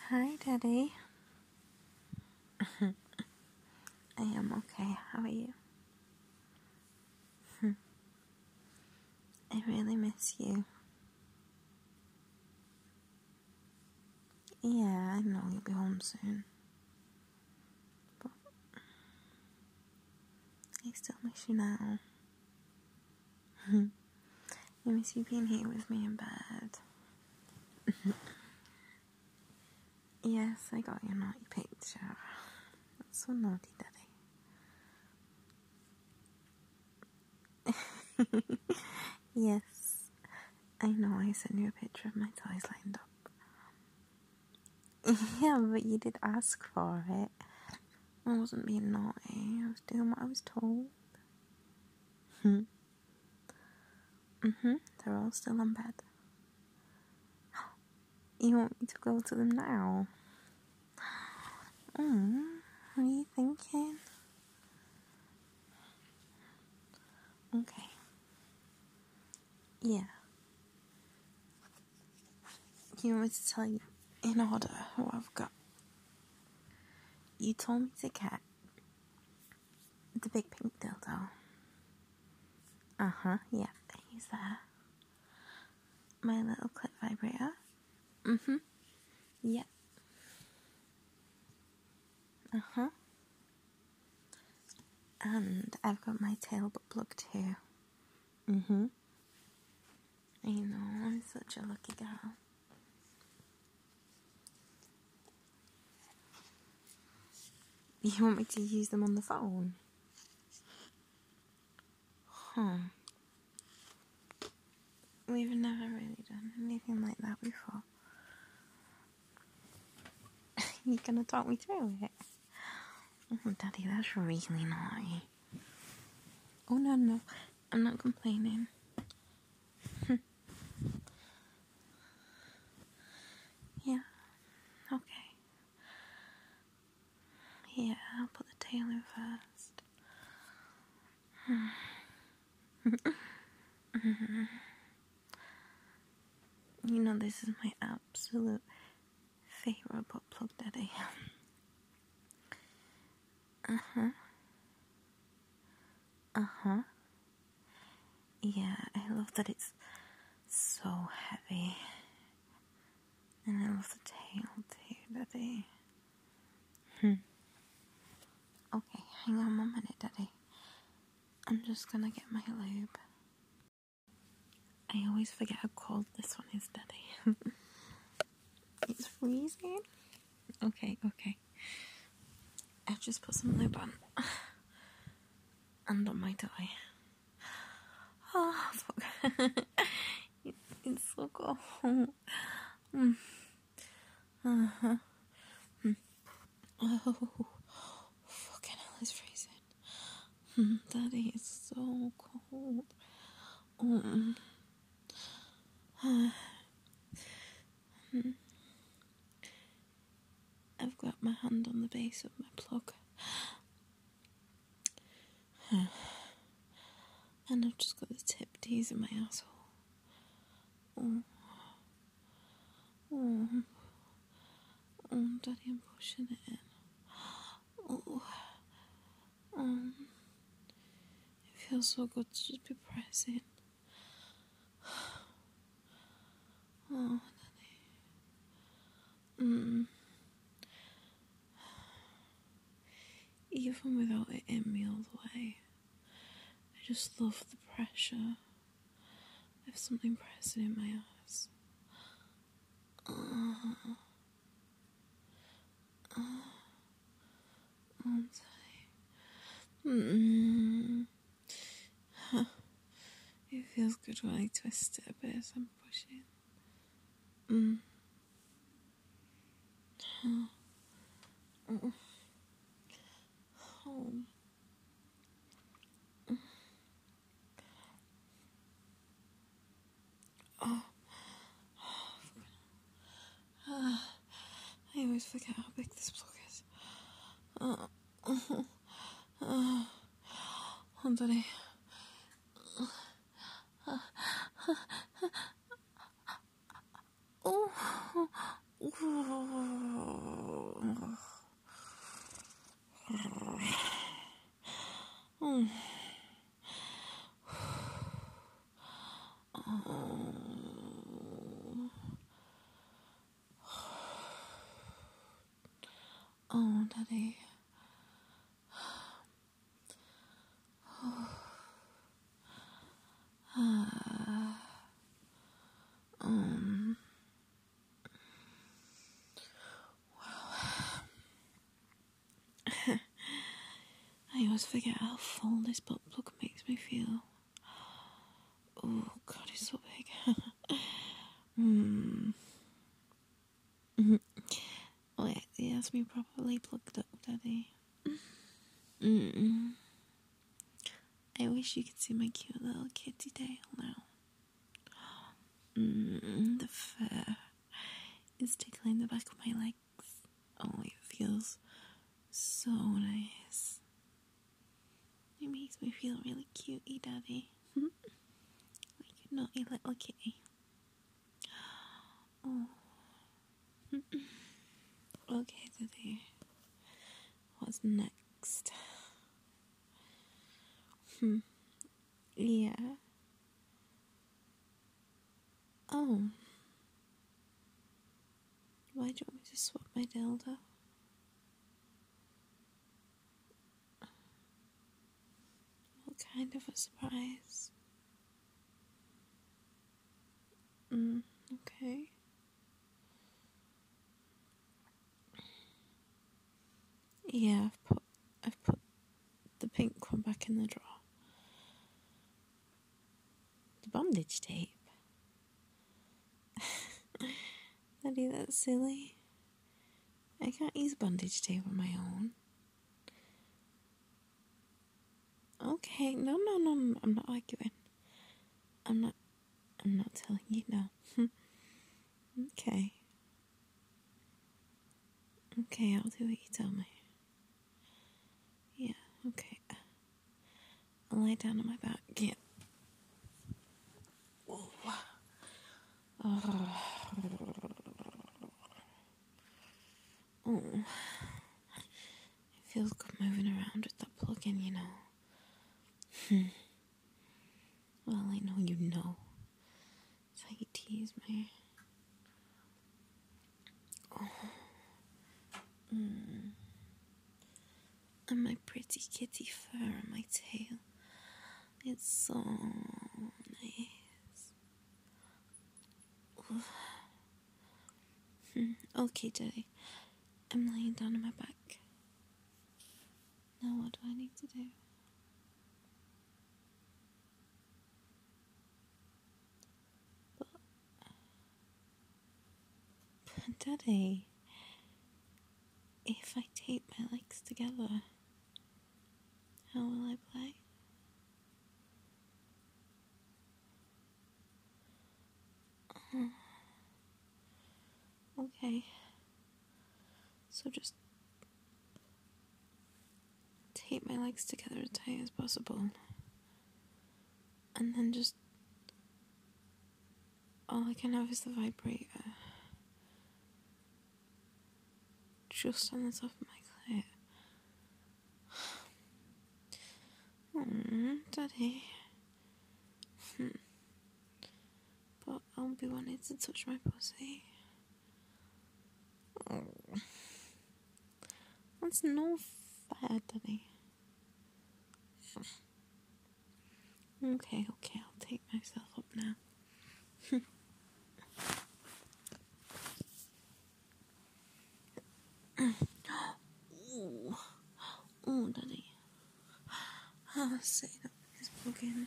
Hi, Daddy. I am okay. How are you? I really miss you. Yeah, I know you'll be home soon. But I still miss you now. I miss you being here with me in bed. Yes, I got your naughty picture. That's so naughty, Daddy. Yes, I know I sent you a picture of my toys lined up. Yeah, but you did ask for it. I wasn't being naughty. I was doing what I was told. They're all still on bed. You want me to go to them now? What are you thinking? Okay. Yeah. You want me to tell you in order what I've got? You told me to get the big pink dildo. Yeah, he's there. My little clip vibrator. Yeah. And I've got my tail butt plug too. I know, I'm such a lucky girl. You want me to use them on the phone? We've never really done anything like that before. You gonna talk me through it? Oh, Daddy, that's really naughty. Oh, no. I'm not complaining. Yeah. Okay. Yeah, I'll put the tail in first. You know, this is my absolute favorite butt plug, Daddy. Yeah, I love that it's so heavy. And I love the tail too, Daddy. Okay, hang on 1 minute, Daddy. I'm just gonna get my lube. I always forget how cold this one is, Daddy. It's freezing. Okay. I've just put some lube on. And on my toy. Oh, fuck. It's so cold. Oh, fucking hell, it's freezing. Daddy, it's so cold. I've got my hand on the base of my plug. And I've just got the tip teasing my asshole. Daddy, I'm pushing it in. It feels so good to just be pressing. Oh, Daddy. Even without it in me all the way, I just love the pressure of something pressing in my ass. It feels good when I twist it a bit as I'm pushing. I always forget how big this plug is. Oh, Daddy. Oh, Daddy. I always forget how full this butt plug makes me feel. Oh, God, it's so big. Oh, it has me properly plugged up, Daddy. I wish you could see my cute little kitty tail now. The fur is tickling the back of my legs. Oh, it feels so nice. It makes me feel really cutey, Daddy. Like a naughty little kitty. Oh. Okay, Daddy. What's next? Yeah. Oh. Why do you want me to swap my dildo? What kind of a surprise? Okay. Yeah, I've put the pink one back in the drawer. The bondage tape. Daddy, that's silly. I can't use bondage tape on my own. Okay, no, I'm not arguing. I'm not telling you no. Okay. Okay, I'll do what you tell me. Yeah, okay. I'll lie down on my back, yeah. Oh. Oh. It feels good moving around with that plug in, you know. Well, I know you know. It's how you tease me. Oh. And my pretty kitty fur on my tail. It's so nice. Okay, Daddy. I'm laying down on my back. Now what do I need to do? But Daddy, if I tape my legs together, how will I play? Okay. So just tape my legs together as tight as possible. And then just... all I can have is the vibrator. Just on the top of my clit. Daddy. But I'll be wanting to touch my pussy. Oh. That's no fair, Daddy. Okay, I'll take myself up now. Oh, Daddy. Say that is broken.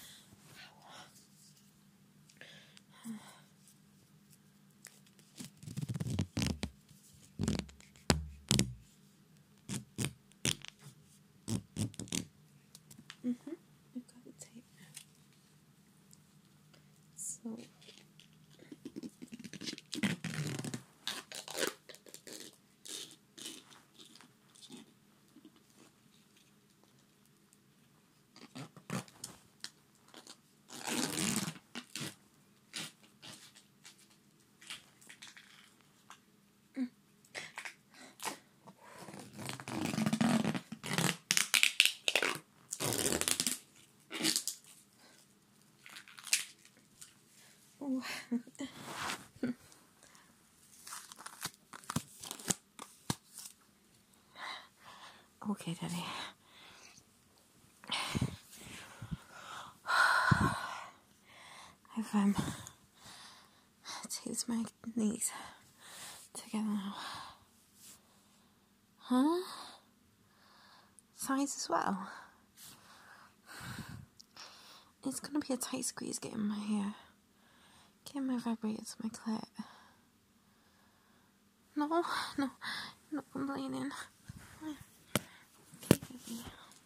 We've got the tape now. So... Okay, Daddy. I've taped my knees together now. Huh? Size as well? It's gonna be a tight squeeze getting my hair. Getting my vibrator to my clit. No, I'm not complaining. Okay, baby.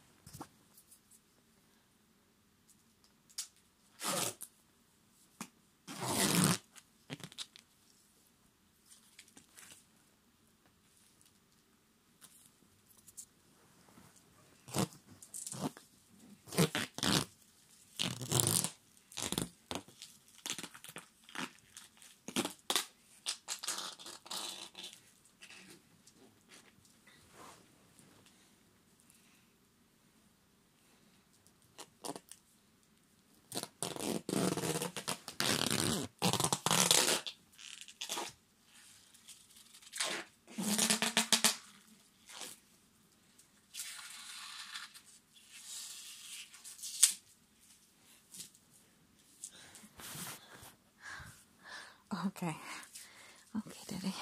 Okay, Daddy.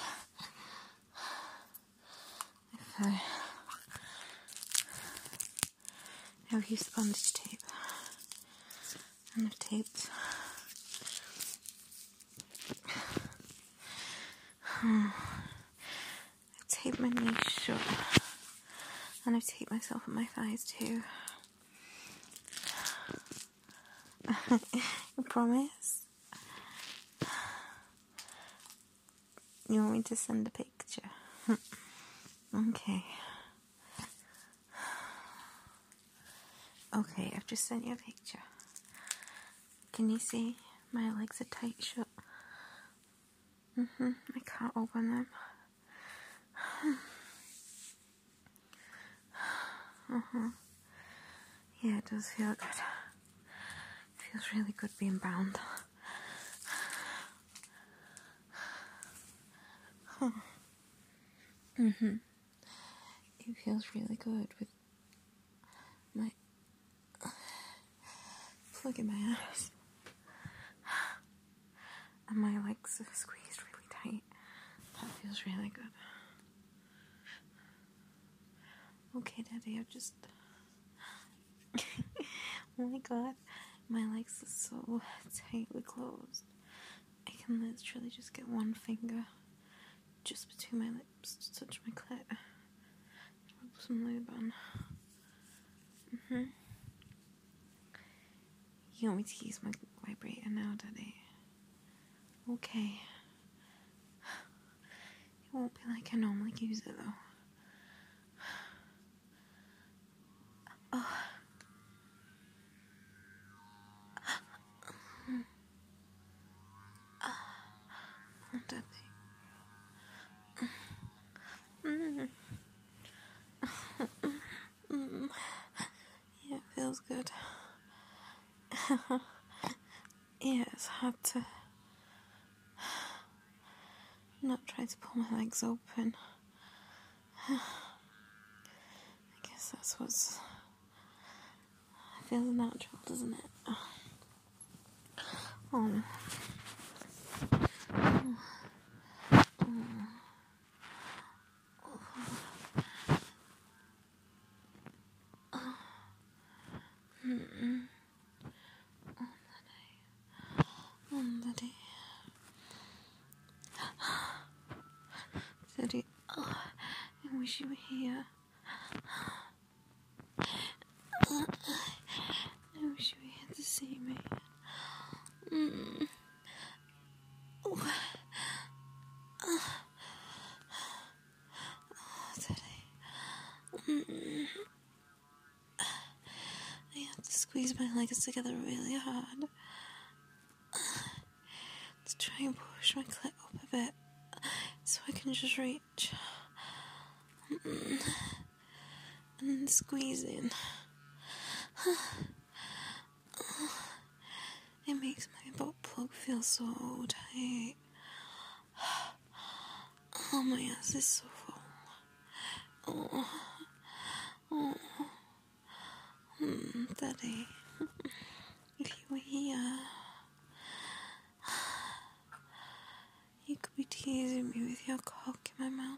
If I have used bondage tape, and I've taped my knees shut, and I've taped myself on my thighs too. I promise. You want me to send a picture? Okay. Okay, I've just sent you a picture. Can you see? My legs are tight shut. I can't open them. Yeah, it does feel good. It feels really good being bound. It feels really good with my plug in my ass. And my legs are squeezed really tight. That feels really good. Okay, Daddy, I've just... Oh my god, my legs are so tightly closed. I can literally just get one finger just between my lips to touch my clit. Rub some lube on. You want me to use my vibrator now, Daddy? Okay. It won't be like I normally use it though. Daddy. Yeah, it feels good. Yeah, it's hard to not try to pull my legs open. I guess that's what's... feels natural, doesn't it? Oh. Daddy. Daddy, oh, I wish you were here. I wish you were here to see me. Oh, Daddy. I have to squeeze my legs together really hard to try and push my clit up a bit so I can just reach and squeeze in. It makes my butt plug feel so tight. Oh, my ass is so full. Oh, Daddy, if you were here, you could be teasing me with your cock in my mouth.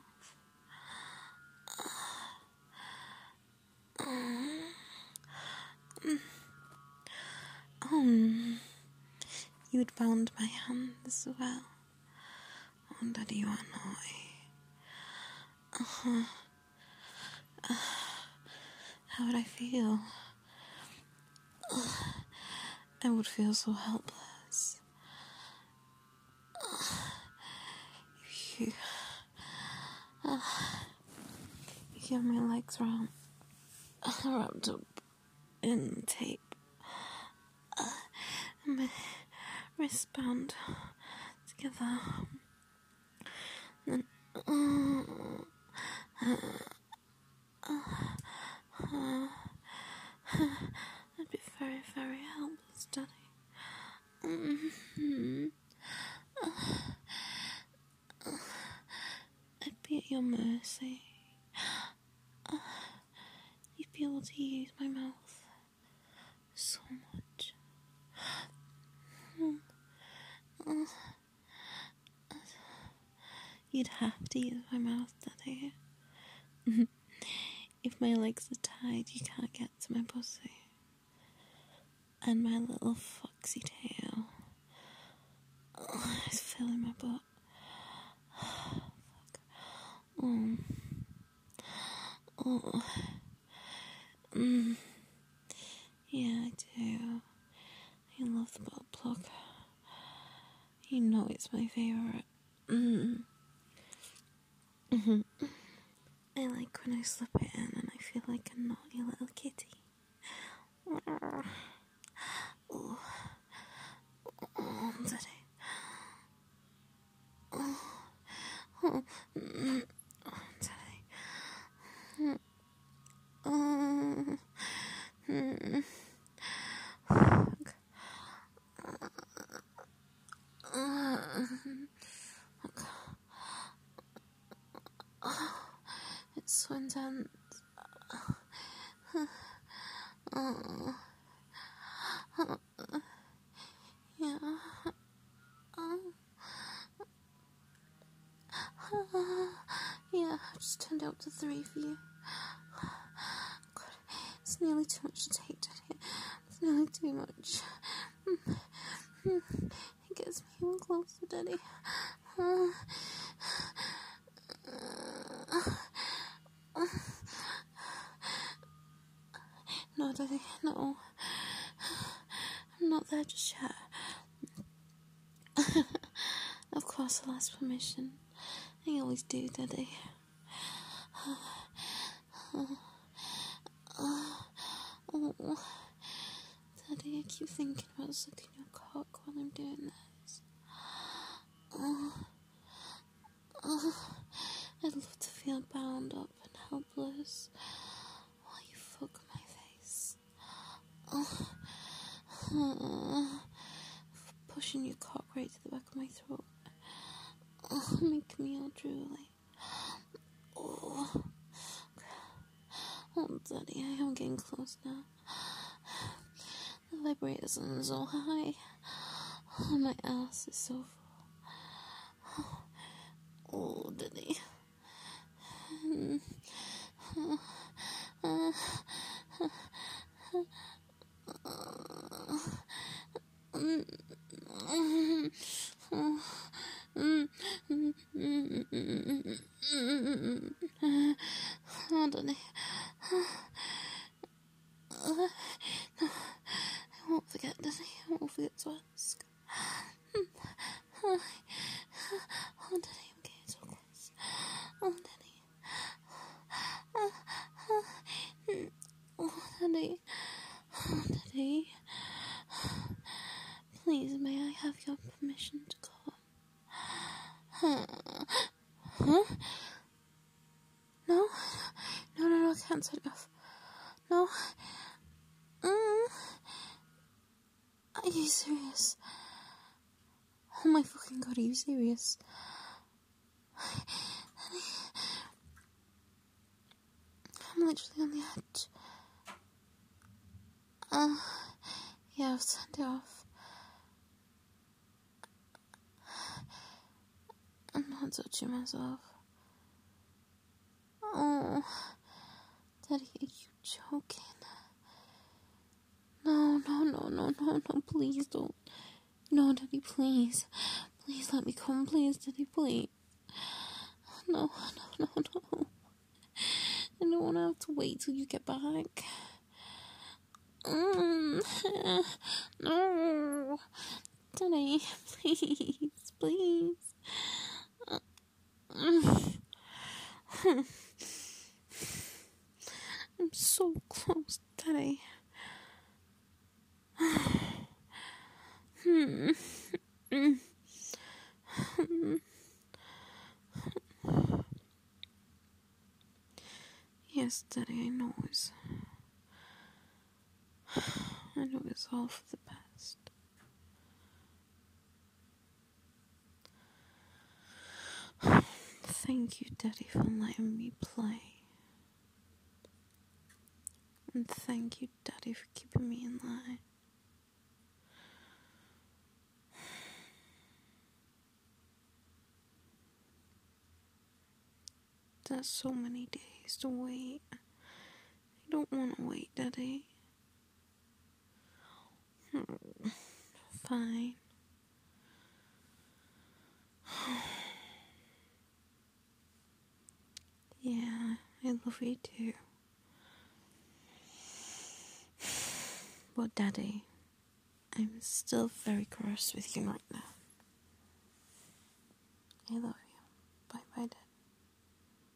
You had bound my hands as well. Oh, Daddy, you are naughty. How would I feel? I would feel so helpless. If you have my legs wrapped up in tape, and my wrist bound together, and I'd be very, very helpless, Daddy. I'd be at your mercy. You'd be able to use my mouth so much. You'd have to use my mouth, Daddy. If my legs are tied, you can't get to my pussy. And my little foxy tail is filling my butt. Yeah, I do. I love the butt plug. You know it's my favourite. I like when I slip it in and I feel like a naughty little kitty. Oh, Daddy. It's so intense. Yeah. Yeah, I've just turned out to 3 for you. God, it's nearly too much to take, Daddy. It's nearly too much. It gets me even closer, Daddy. No, Daddy, no. I'm not there just yet. Of course, I'll ask permission. I always do, Daddy. Daddy, I keep thinking about sucking your cock while I'm doing this. I'd love to feel bound up and helpless while you fuck my face. Pushing your cock right to the back of my throat. Making me all drooly. Oh, Daddy, I am getting close now. The vibrators are so high. Oh, my ass is so full. Oh, Daddy. Oh, Daddy. No, I won't forget, Daddy. I won't forget to ask. Oh, Daddy, I'm getting so close. Oh, Daddy. Oh, Daddy. Oh, Daddy. Please, may I have your permission to come? Huh? No, I can't turn it off. No. Are you serious? Oh my fucking God, are you serious? I'm literally on the edge. Yeah, I've turned it off. I'm not touching myself. Oh, Daddy, are you joking? No, please don't. No, Daddy, please. Please let me come, please, Daddy, please. No. I don't want to have to wait till you get back. No. Daddy, please. I'm so close, Daddy. Yes, Daddy, I know it's all for the best. Thank you, Daddy, for letting me play. And thank you, Daddy, for keeping me in line. There's so many days to wait. I don't want to wait, Daddy. Fine. Yeah, I love you too. But Daddy, I'm still very cross with you right now. I love you.